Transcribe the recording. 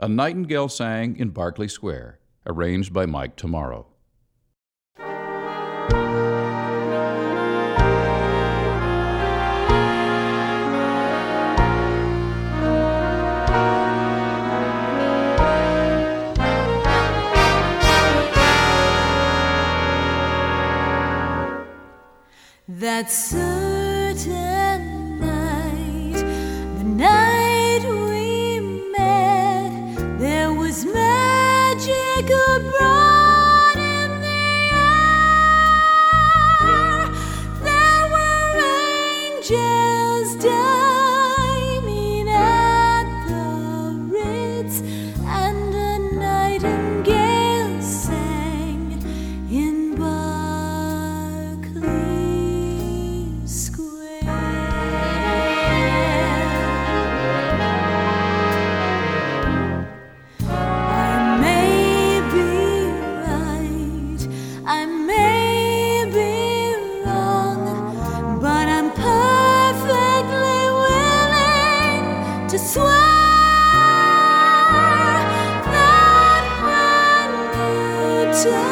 A Nightingale Sang in Berkeley Square, arranged by Mike Tomorrow. That certain night, the night we met, there was magic abroad in the air. There were angels dining at the Ritz, and a nightingale sang in Berkeley Square. I may be right, I may be wrong, but I'm perfectly willing to swear that when you